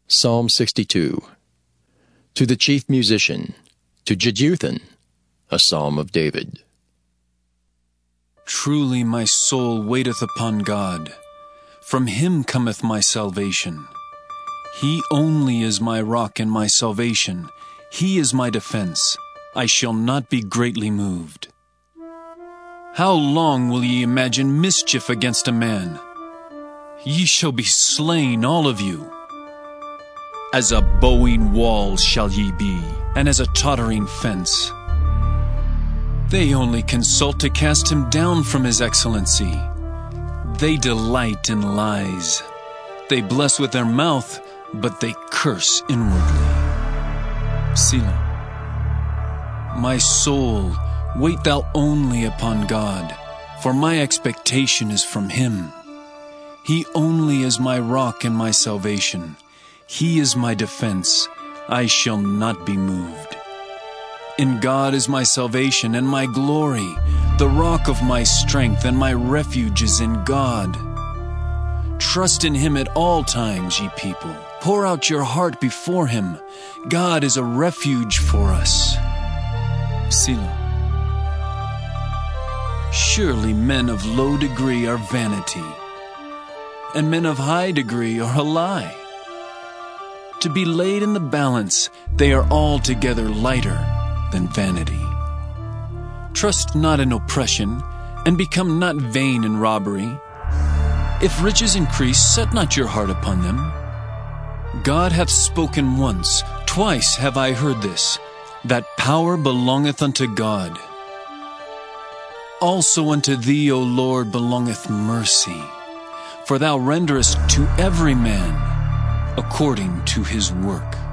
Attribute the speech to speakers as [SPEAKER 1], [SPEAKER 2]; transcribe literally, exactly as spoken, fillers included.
[SPEAKER 1] Psalm sixty-two. To the chief musician, to Jeduthun, a psalm of David.
[SPEAKER 2] Truly my soul waiteth upon God. From him cometh my salvation. He only is my rock and my salvation. He is my defense. I shall not be greatly moved. How long will ye imagine mischief against a man? Ye shall be slain, all of you. As a bowing wall shall ye be, and as a tottering fence. They only consult to cast him down from his excellency. They delight in lies. They bless with their mouth, but they curse inwardly. Selah. My soul, wait thou only upon God, for my expectation is from him. He only is my rock and my salvation. He is my defense. I shall not be moved. In God is my salvation and my glory. The rock of my strength and my refuge is in God. Trust in him at all times, ye people. Pour out your heart before him. God is a refuge for us. Selah. Surely men of low degree are vanity, and men of high degree are a lie. To be laid in the balance, they are altogether lighter than vanity. Trust not in oppression, and become not vain in robbery. If riches increase, set not your heart upon them. God hath spoken once, twice have I heard this, that power belongeth unto God. Also unto thee, O Lord, belongeth mercy, for thou renderest to every man according to his work.